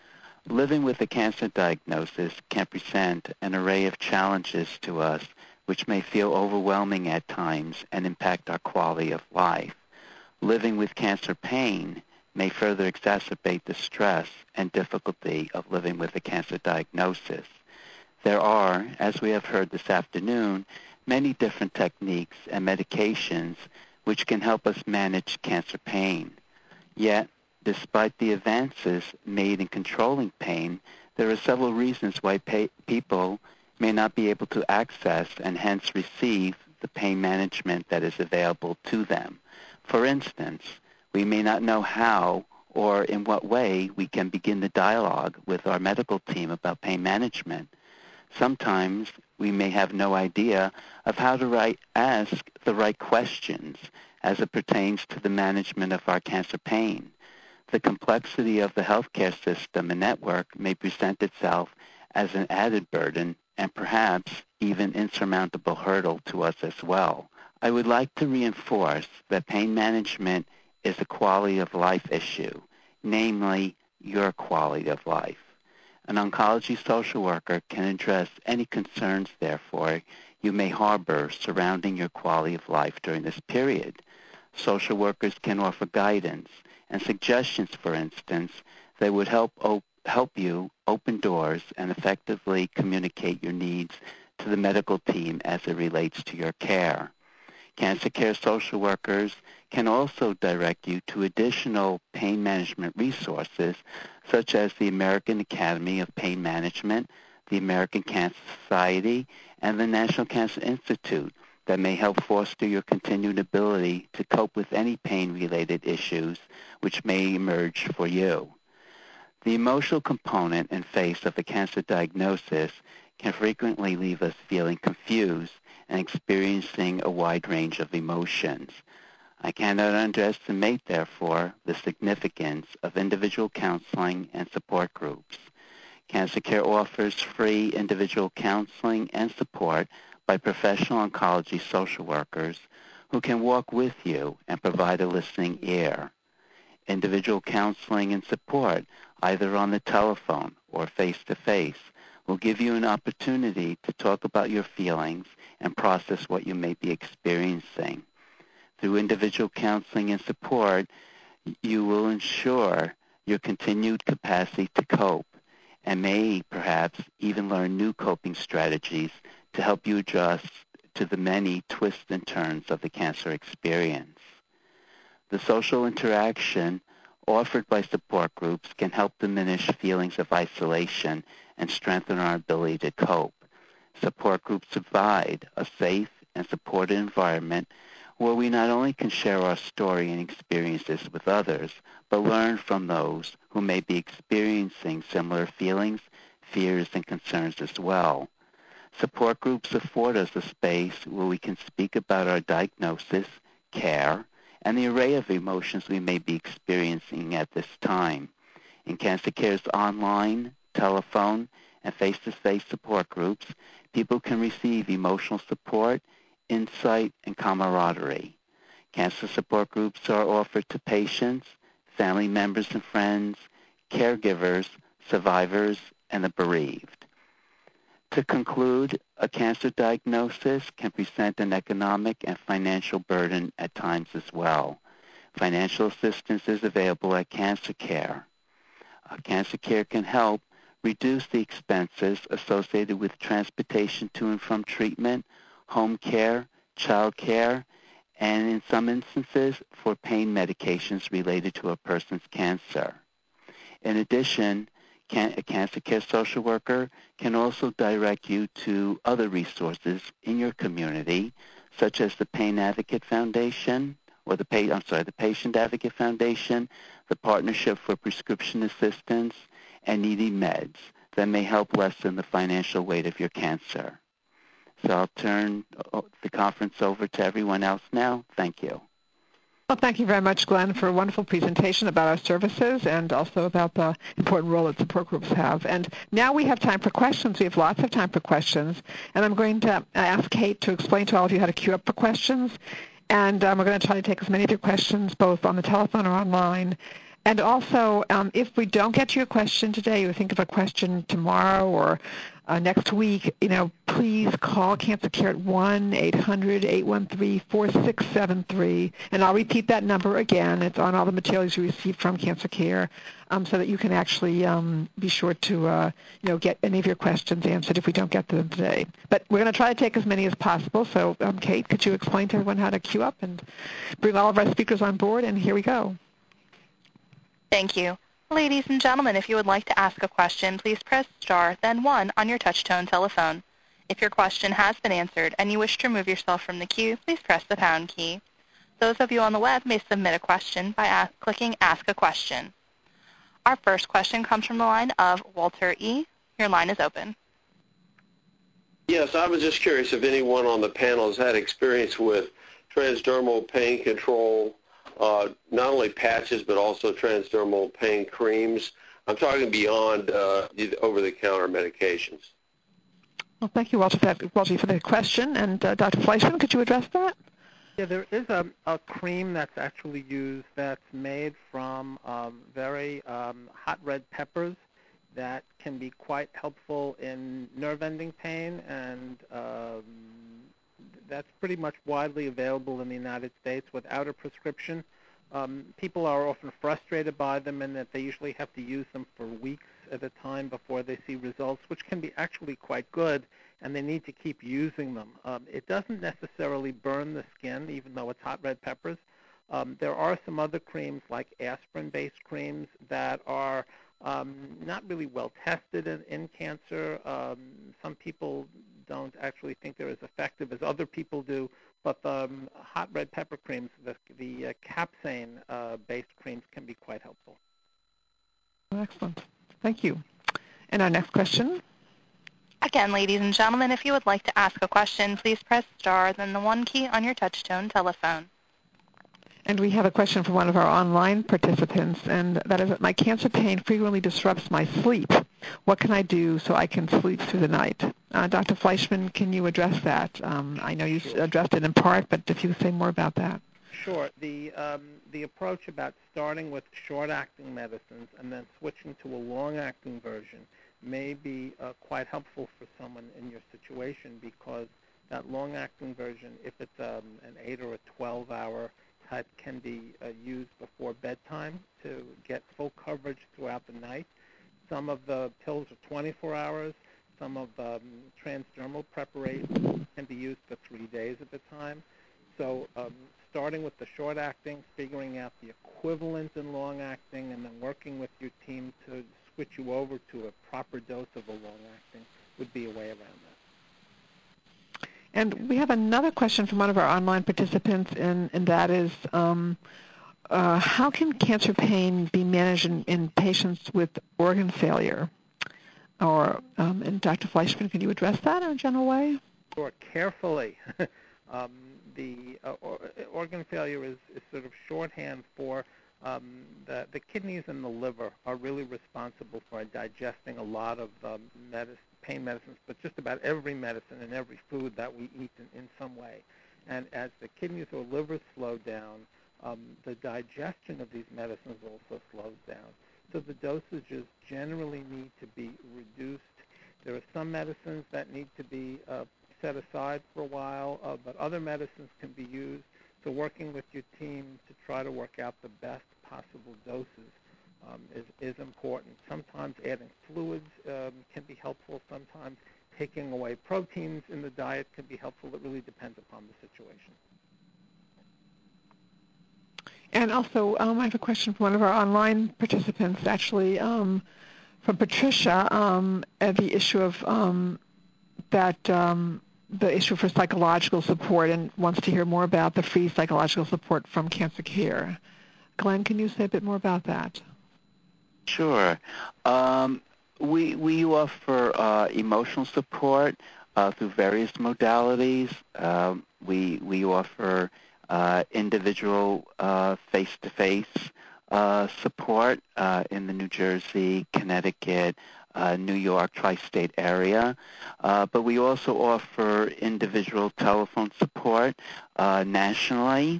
Living with a cancer diagnosis can present an array of challenges to us which may feel overwhelming at times and impact our quality of life. Living with cancer pain may further exacerbate the stress and difficulty of living with a cancer diagnosis. There are, as we have heard this afternoon, many different techniques and medications which can help us manage cancer pain. Yet, despite the advances made in controlling pain, there are several reasons why people may not be able to access and hence receive the pain management that is available to them. For instance, we may not know how or in what way we can begin the dialogue with our medical team about pain management. Sometimes we may have no idea of how to ask the right questions as it pertains to the management of our cancer pain. The complexity of the healthcare system and network may present itself as an added burden and perhaps even insurmountable hurdle to us as well. I would like to reinforce that pain management is a quality of life issue, namely your quality of life. An oncology social worker can address any concerns, therefore, you may harbor surrounding your quality of life during this period. Social workers can offer guidance and suggestions, for instance, that would help you open doors and effectively communicate your needs to the medical team as it relates to your care. Cancer Care social workers can also direct you to additional pain management resources such as the American Academy of Pain Management, the American Cancer Society, and the National Cancer Institute that may help foster your continued ability to cope with any pain-related issues which may emerge for you. The emotional component and phase of a cancer diagnosis can frequently leave us feeling confused and experiencing a wide range of emotions. I cannot underestimate, therefore, the significance of individual counseling and support groups. Cancer Care offers free individual counseling and support by professional oncology social workers who can walk with you and provide a listening ear. Individual counseling and support, either on the telephone or face-to-face, will give you an opportunity to talk about your feelings and process what you may be experiencing. Through individual counseling and support, you will ensure your continued capacity to cope and may perhaps even learn new coping strategies to help you adjust to the many twists and turns of the cancer experience. The social interaction offered by support groups can help diminish feelings of isolation and strengthen our ability to cope. Support groups provide a safe and supportive environment where we not only can share our story and experiences with others, but learn from those who may be experiencing similar feelings, fears, and concerns as well. Support groups afford us a space where we can speak about our diagnosis, care, and the array of emotions we may be experiencing at this time. In Cancer Care's online, telephone, and face-to-face support groups, people can receive emotional support, insight, and camaraderie. Cancer support groups are offered to patients, family members and friends, caregivers, survivors, and the bereaved. To conclude, a cancer diagnosis can present an economic and financial burden at times as well. Financial assistance is available at Cancer Care. Cancer Care can help reduce the expenses associated with transportation to and from treatment, home care, child care, and in some instances for pain medications related to a person's cancer. In addition, a Cancer Care social worker can also direct you to other resources in your community, such as the Pain Advocate Foundation, or the Patient Advocate Foundation, the Partnership for Prescription Assistance, and Needy Meds that may help lessen the financial weight of your cancer. So I'll turn the conference over to everyone else now. Thank you. Well, thank you very much, Glenn, for a wonderful presentation about our services and also about the important role that support groups have. And now we have time for questions. We have lots of time for questions. And I'm going to ask Kate to explain to all of you how to queue up for questions. And we're going to try to take as many of your questions both on the telephone or online. And also, if we don't get to your question today, or think of a question tomorrow or next week, please call Cancer Care at 1-800-813-4673. And I'll repeat that number again. It's on all the materials you receive from Cancer Care, so that you can actually be sure to get any of your questions answered if we don't get to them today. But we're going to try to take as many as possible. So, Kate, could you explain to everyone how to queue up and bring all of our speakers on board? And here we go. Thank you. Ladies and gentlemen, if you would like to ask a question, please press star, then 1 on your touch-tone telephone. If your question has been answered and you wish to remove yourself from the queue, please press the pound key. Those of you on the web may submit a question by clicking Ask a Question. Our first question comes from the line of Walter E. Your line is open. Yes, I was just curious if anyone on the panel has had experience with transdermal pain control, not only patches but also transdermal pain creams. I'm talking beyond over-the-counter medications. Well, thank you, Walter, for the question. And Dr. Fleischman, could you address that? Yeah, there is a cream that's actually used that's made from very hot red peppers that can be quite helpful in nerve-ending pain, and that's pretty much widely available in the United States without a prescription. People are often frustrated by them in that they usually have to use them for weeks at a time before they see results, which can be actually quite good, and they need to keep using them. It doesn't necessarily burn the skin, even though it's hot red peppers. There are some other creams, like aspirin-based creams, that are not really well tested in cancer. Some people don't actually think they're as effective as other people do, but the hot red pepper creams, the capsaicin-based creams, can be quite helpful. Excellent. Thank you. And our next question. Again, ladies and gentlemen, if you would like to ask a question, please press star, then the 1 key on your touch-tone telephone. And we have a question from one of our online participants, and that is that my cancer pain frequently disrupts my sleep. What can I do so I can sleep through the night? Dr. Fleischman, can you address that? I know you addressed it in part, but if you could say more about that. Sure. The approach about starting with short-acting medicines and then switching to a long-acting version may be quite helpful for someone in your situation, because that long-acting version, if it's an 8 or a 12-hour type, can be used before bedtime to get full coverage throughout the night. Some of the pills are 24 hours. Some of the transdermal preparations can be used for 3 days at a time. So starting with the short-acting, figuring out the equivalent in long-acting, and then working with your team to switch you over to a proper dose of a long-acting would be a way around that. And we have another question from one of our online participants, and that is, how can cancer pain be managed in patients with organ failure? Or, and Dr. Fleischman, can you address that in a general way? Sure, carefully. The organ failure is sort of shorthand for the kidneys and the liver are really responsible for digesting a lot of pain medicines, but just about every medicine and every food that we eat in some way. And as the kidneys or liver slow down, the digestion of these medicines also slows down. So the dosages generally need to be reduced. There are some medicines that need to be set aside for a while, but other medicines can be used. So working with your team to try to work out the best possible doses is important. Sometimes adding fluids can be helpful. Sometimes taking away proteins in the diet can be helpful. It really depends upon the situation. And also, I have a question from one of our online participants, actually, from Patricia, the issue of the issue for psychological support, and wants to hear more about the free psychological support from Cancer Care. Glenn, can you say a bit more about that? Sure. We offer emotional support through various modalities. We offer individual face-to-face support in the New Jersey, Connecticut, New York tri-state area, but we also offer individual telephone support nationally.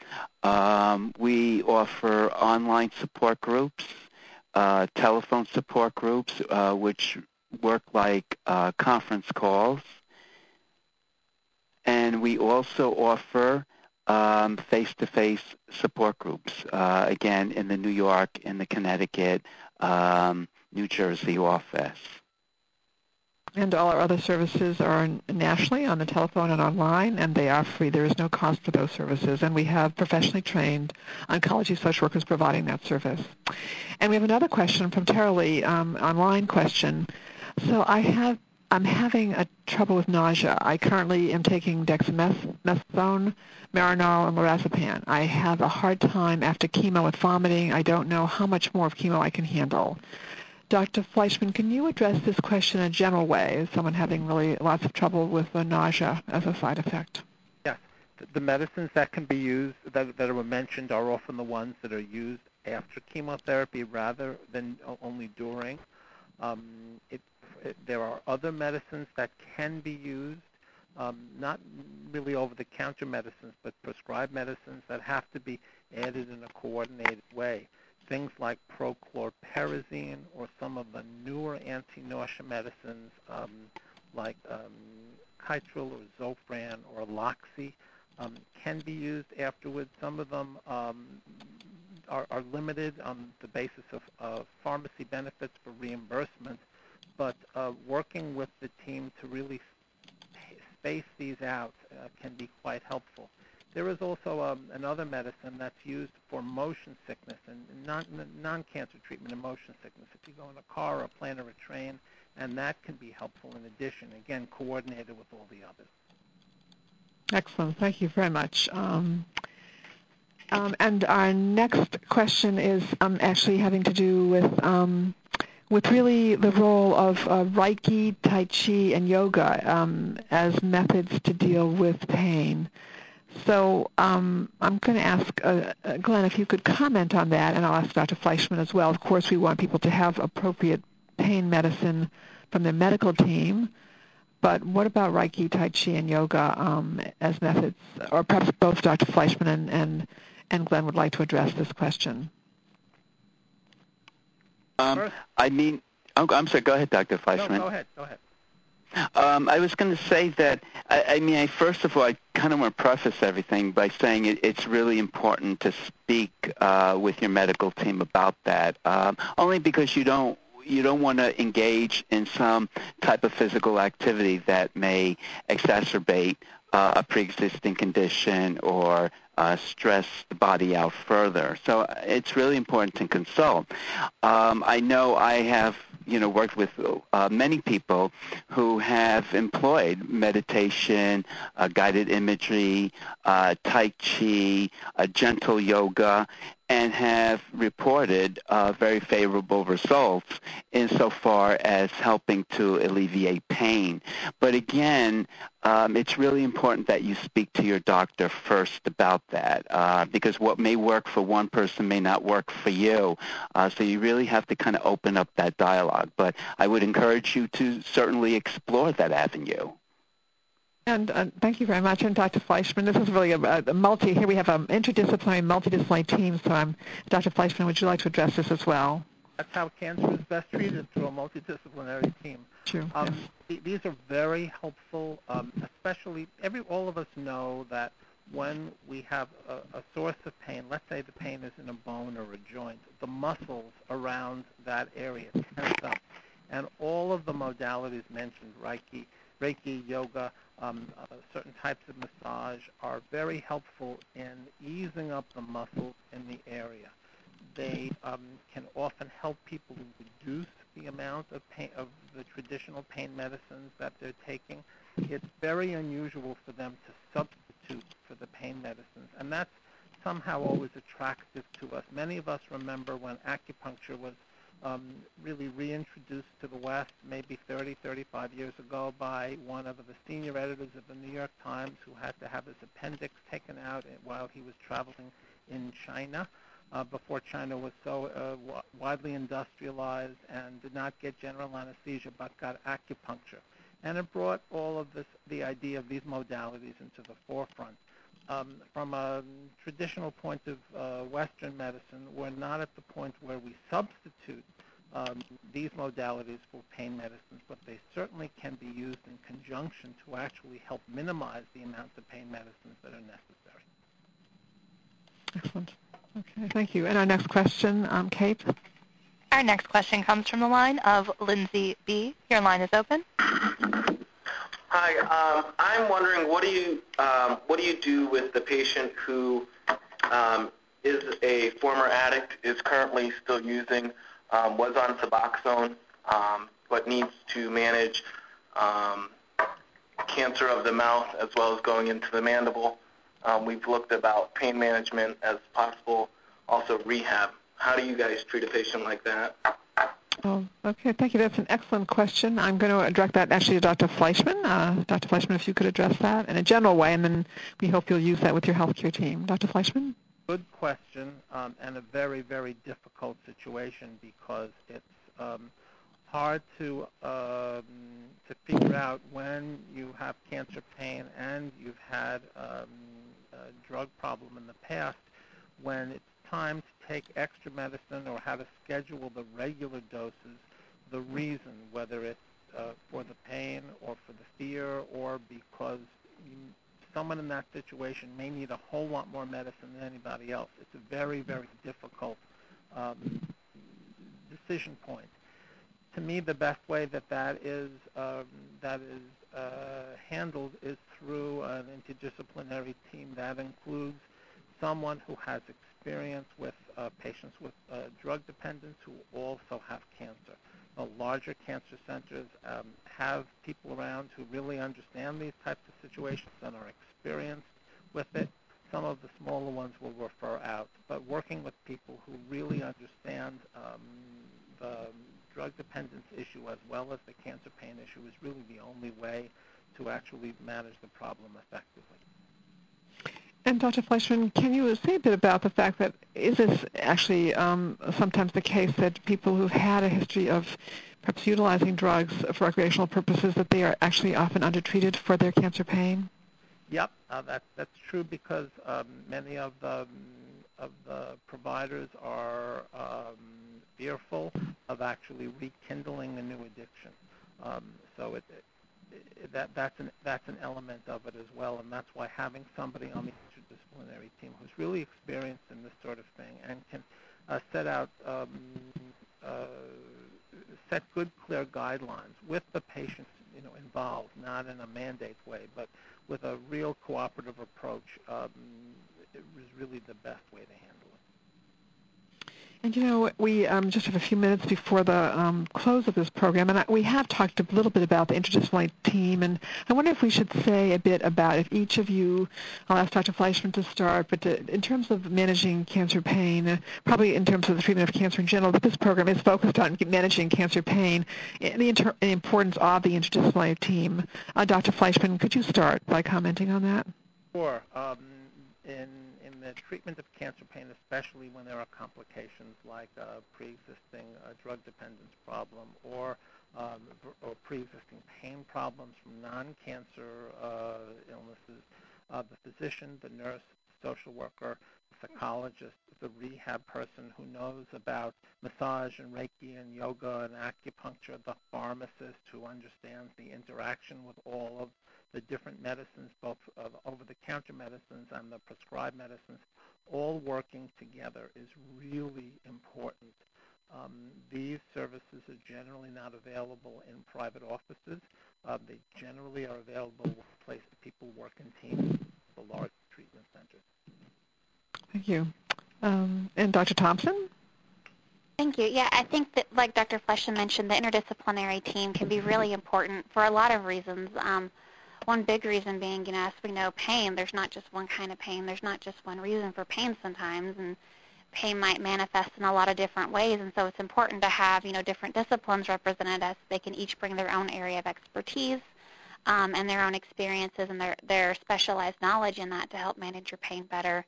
We offer online support groups, telephone support groups, which work like conference calls, and we also offer face-to-face support groups, again, in the New York, in the Connecticut, New Jersey office. And all our other services are nationally on the telephone and online, and they are free. There is no cost for those services, and we have professionally trained oncology social workers providing that service. And we have another question from Tara Lee, online question. So I'm having trouble with nausea. I currently am taking dexamethasone, Marinol, and lorazepam. I have a hard time after chemo with vomiting. I don't know how much more of chemo I can handle. Dr. Fleischman, can you address this question in a general way? Is someone having really lots of trouble with nausea as a side effect? Yes. The medicines that can be used, that were mentioned, are often the ones that are used after chemotherapy rather than only during. There are other medicines that can be used, not really over-the-counter medicines, but prescribed medicines that have to be added in a coordinated way. Things like prochlorperazine or some of the newer anti-nausea medicines like Kytril or Zofran or Loxy can be used afterwards. Some of them are limited on the basis of pharmacy benefits for reimbursement, but working with the team to really space these out can be quite helpful. There is also another medicine that's used for motion sickness and non-cancer treatment of motion sickness. If you go in a car or a plane or a train, and that can be helpful in addition, again, coordinated with all the others. Excellent. Thank you very much. And our next question is actually having to do with really the role of Reiki, Tai Chi, and yoga as methods to deal with pain. So I'm going to ask Glenn if you could comment on that, and I'll ask Dr. Fleischman as well. Of course, we want people to have appropriate pain medicine from their medical team, but what about Reiki, Tai Chi, and yoga as methods? Or perhaps both Dr. Fleischman and Glenn would like to address this question. I'm sorry, go ahead, Dr. Fleischman. No, go ahead. I was going to say that, first of all, I kind of want to preface everything by saying it's really important to speak with your medical team about that, only because you don't want to engage in some type of physical activity that may exacerbate a pre-existing condition or stress the body out further. So it's really important to consult. I know I have worked with many people who have employed meditation, guided imagery, Tai Chi, gentle yoga, and have reported very favorable results insofar as helping to alleviate pain. But again, it's really important that you speak to your doctor first about that, because what may work for one person may not work for you. So you really have to kind of open up that dialogue. But I would encourage you to certainly explore that avenue. And thank you very much. And Dr. Fleischman, this is really here we have an interdisciplinary, multidisciplinary team. So Dr. Fleischman, would you like to address this as well? That's how cancer is best treated, through a multidisciplinary team. True. These are very helpful, especially all of us know that when we have a source of pain, let's say the pain is in a bone or a joint, the muscles around that area tense up. And all of the modalities mentioned, Reiki, yoga, certain types of massage, are very helpful in easing up the muscles in the area. They can often help people reduce the amount of pain, of the traditional pain medicines that they're taking. It's very unusual for them to substitute for the pain medicines, and that's somehow always attractive to us. Many of us remember when acupuncture was really reintroduced to the West maybe 30, 35 years ago by one of the senior editors of the New York Times, who had to have his appendix taken out while he was traveling in China, before China was so widely industrialized, and did not get general anesthesia but got acupuncture. And it brought all of the idea of these modalities into the forefront. From a traditional point of Western medicine, we're not at the point where we substitute these modalities for pain medicines, but they certainly can be used in conjunction to actually help minimize the amount of pain medicines that are necessary. Excellent. Okay, thank you. And our next question, Kate? Our next question comes from the line of Lindsay B. Your line is open. Hi, I'm wondering, what do you do with the patient who is a former addict, is currently still using, was on Suboxone, but needs to manage cancer of the mouth as well as going into the mandible? We've looked about pain management as possible, also rehab. How do you guys treat a patient like that? Oh, okay, thank you. That's an excellent question. I'm going to direct that actually to Dr. Fleischman. Dr. Fleischman, if you could address that in a general way, and then we hope you'll use that with your healthcare team. Dr. Fleischman? Good question, and a very, very difficult situation, because it's hard to figure out when you have cancer pain and you've had a drug problem in the past, when it's time to take extra medicine or how to schedule the regular doses, the reason, whether it's for the pain or for the fear, or because someone in that situation may need a whole lot more medicine than anybody else. It's a very, very difficult decision point. To me, the best way that is handled is through an interdisciplinary team that includes someone who has experience with patients with drug dependence who also have cancer. The larger cancer centers have people around who really understand these types of situations and are experienced with it. Some of the smaller ones will refer out. But working with people who really understand the drug dependence issue as well as the cancer pain issue is really the only way to actually manage the problem effectively. And Dr. Fleischman, can you say a bit about the fact that is this actually sometimes the case that people who've had a history of perhaps utilizing drugs for recreational purposes, that they are actually often undertreated for their cancer pain? Yep, that's true, because many of the providers are fearful of actually rekindling a new addiction. So that's an element of it as well, and that's why having somebody on the interdisciplinary team who's really experienced in this sort of thing and can set good, clear guidelines with the patients, involved, not in a mandate way, but with a real cooperative approach, is really the best way to handle it. And we just have a few minutes before the close of this program, and we have talked a little bit about the interdisciplinary team, and I wonder if we should say a bit about, if each of you, I'll ask Dr. Fleischman to start, but in terms of managing cancer pain, probably in terms of the treatment of cancer in general, but this program is focused on managing cancer pain, and the importance of the interdisciplinary team. Dr. Fleischman, could you start by commenting on that? Sure. In the treatment of cancer pain, especially when there are complications like a pre-existing drug dependence problem or pre-existing pain problems from non-cancer illnesses, the physician, the nurse, social worker, the psychologist, the rehab person who knows about massage and Reiki and yoga and acupuncture, the pharmacist who understands the interaction with all of the different medicines, both over-the-counter medicines and the prescribed medicines, all working together is really important. These services are generally not available in private offices. They generally are available in places people work in teams, the large treatment centers. Thank you. And Dr. Thompson? Thank you. Yeah, I think that, like Dr. Fleischman mentioned, the interdisciplinary team can be really important for a lot of reasons. One big reason being, as we know, pain, there's not just one kind of pain. There's not just one reason for pain sometimes, and pain might manifest in a lot of different ways, and so it's important to have, different disciplines represented as they can each bring their own area of expertise and their own experiences and their specialized knowledge in that to help manage your pain better.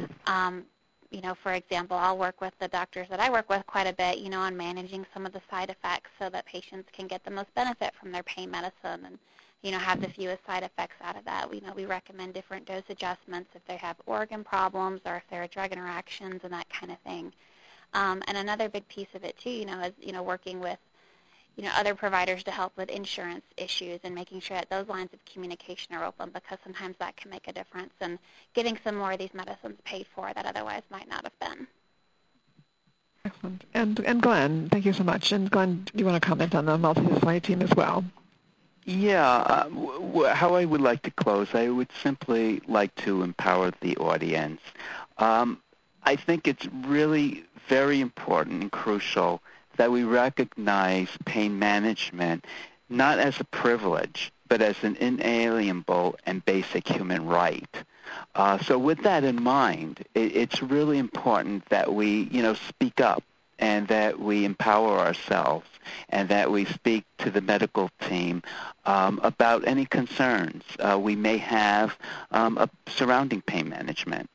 For example, I'll work with the doctors that I work with quite a bit, on managing some of the side effects so that patients can get the most benefit from their pain medicine and, have the fewest side effects out of that. We recommend different dose adjustments if they have organ problems or if there are drug interactions and that kind of thing. And another big piece of it, too, is, working with, other providers to help with insurance issues and making sure that those lines of communication are open, because sometimes that can make a difference in getting some more of these medicines paid for that otherwise might not have been. Excellent. And Glenn, thank you so much. And Glenn, do you want to comment on the multidisciplinary team as well? Yeah, how I would like to close, I would simply like to empower the audience. I think it's really very important and crucial that we recognize pain management not as a privilege, but as an inalienable and basic human right. So with that in mind, it's really important that we, speak up and that we empower ourselves and that we speak to the medical team about any concerns we may have surrounding pain management.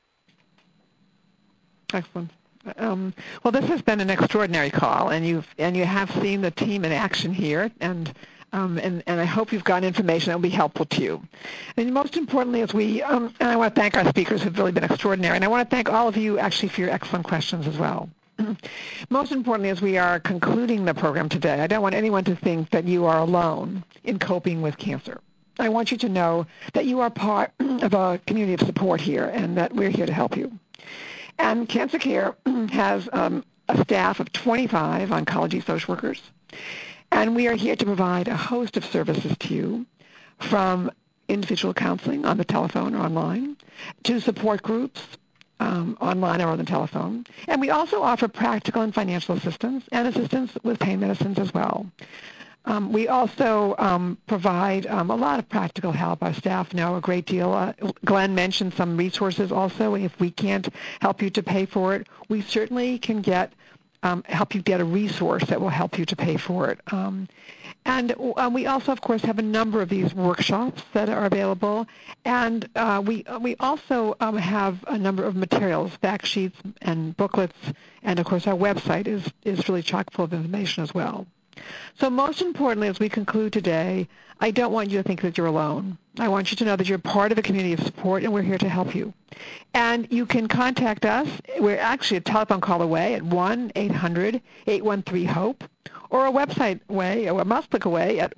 Excellent. Well, this has been an extraordinary call, and you have seen the team in action here, and I hope you've gotten information that will be helpful to you. And most importantly, and I want to thank our speakers who've really been extraordinary, and I want to thank all of you actually for your excellent questions as well. Most importantly, as we are concluding the program today, I don't want anyone to think that you are alone in coping with cancer. I want you to know that you are part of a community of support here and that we're here to help you. And Cancer Care has a staff of 25 oncology social workers, and we are here to provide a host of services to you, from individual counseling on the telephone or online to support groups online or on the telephone. And we also offer practical and financial assistance and assistance with pain medicines as well. We also provide a lot of practical help. Our staff know a great deal. Glenn mentioned some resources also. If we can't help you to pay for it, we certainly can help you get a resource that will help you to pay for it. And we also, of course, have a number of these workshops that are available. And we also have a number of materials, fact sheets and booklets. And, of course, our website is really chock full of information as well. So most importantly, as we conclude today, I don't want you to think that you're alone. I want you to know that you're part of a community of support, and we're here to help you. And you can contact us. We're actually a telephone call away at 1-800-813-HOPE, or a website away, or a mouse click away at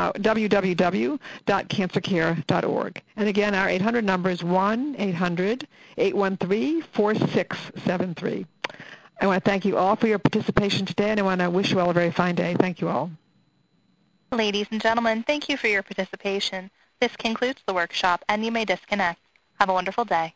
www.cancercare.org. And again, our 800 number is 1-800-813-4673. I want to thank you all for your participation today, and I want to wish you all a very fine day. Thank you all. Ladies and gentlemen, thank you for your participation. This concludes the workshop, and you may disconnect. Have a wonderful day.